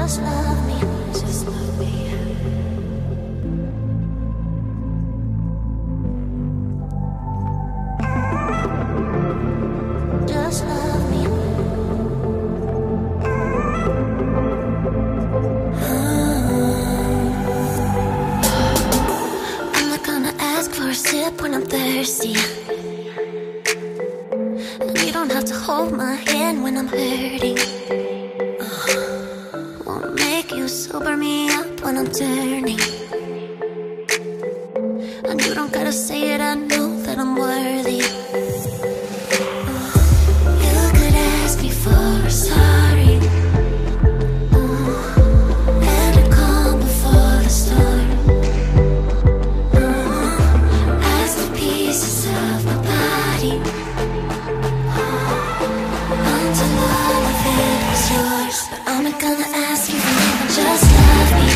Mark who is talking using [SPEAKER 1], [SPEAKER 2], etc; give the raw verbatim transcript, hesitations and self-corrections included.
[SPEAKER 1] Just love me, just love me. Just love me. I'm not gonna ask for a sip when I'm thirsty. And you don't have to hold my hand when I'm hurting. Won't make you sober me up when I'm turning. And you don't gotta say it, I know that I'm worthy. You could ask me for a sorry, and a calm before the storm. Ask the pieces of my body until all of it was yours. But I'm not gonna ask you for love, just love me.